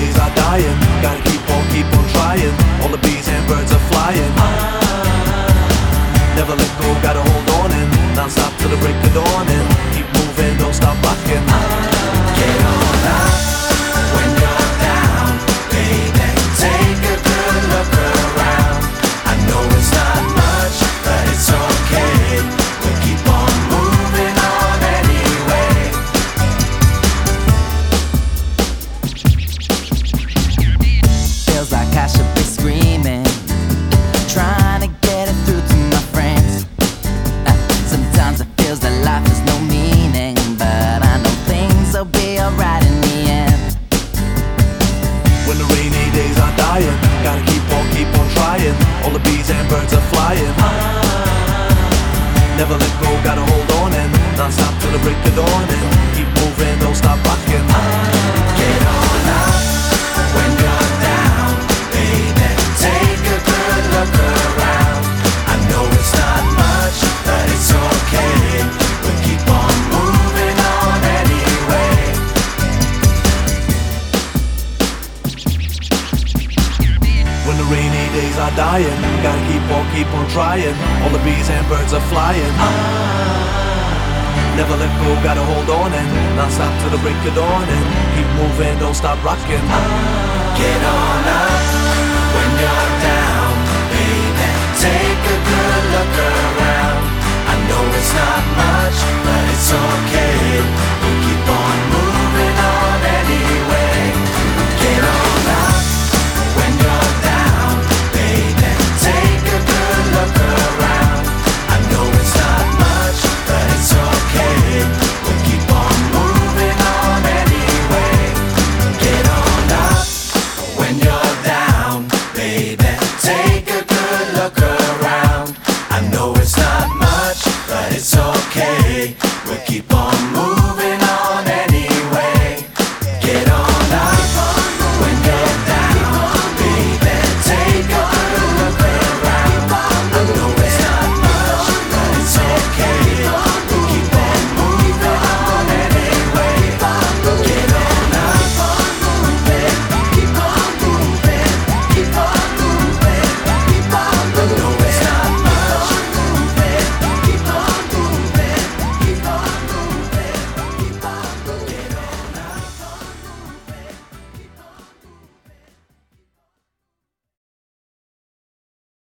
days are dying. Gotta keep on trying. All the bees and birds are flying. Never let go, gotta hold on and non-stop till the break of dawn and keep moving, don't stop rocking. Get on up when you're down, baby. Take a good look around. I know it's not much, but it's okay. We'll keep on moving on anyway. Feels like I should be screaming, trying to get it through to my friends. Sometimes it feels that life has no meaning, but I know things will be alright in the end. When the rainy days are dying, gotta keep on trying. All the bees and birds are flying. Never let go, gotta hold on and non-stop till the break of dawn and keep moving, don't stop rocking. Get on up when you're down, baby. Take a good look around. I know it's not much, but it's okay. We'll keep on moving on anyway. When the rainy days are dying, gotta keep on trying. All the bees and birds are flying. Never let go, gotta hold on and non-stop till the break of dawn and keep moving, don't stop rocking. Get on up when you're down, baby. Take a good look around. I know it's not much,